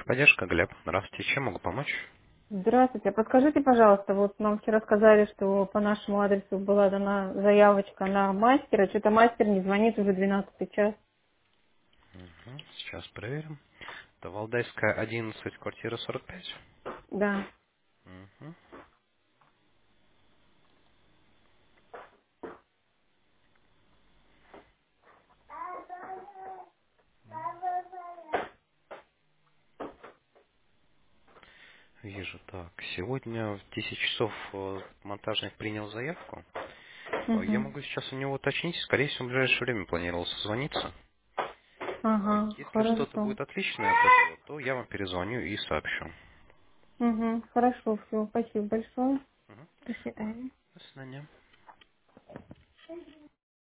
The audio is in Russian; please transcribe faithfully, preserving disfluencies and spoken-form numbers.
Поддержка, Глеб. Здравствуйте. Чем могу помочь? Здравствуйте. А подскажите, пожалуйста, вот нам вчера сказали, что по нашему адресу была дана заявочка на мастера. Что-то мастер не звонит уже двенадцатый час. Мгм. Сейчас проверим. Это Валдайская, одиннадцать, квартира сорок пять. Да. Мгм. Вижу, так. Сегодня в десять часов э, монтажник принял заявку. Э, Я Угу. могу сейчас у него уточнить. Скорее всего, в ближайшее время планировал созвониться. Э, Ага, Если что-то хорошо. будет отличное от этого, то я вам перезвоню и сообщу. Угу, хорошо, все. Спасибо большое. Мгм. До свидания. До свидания.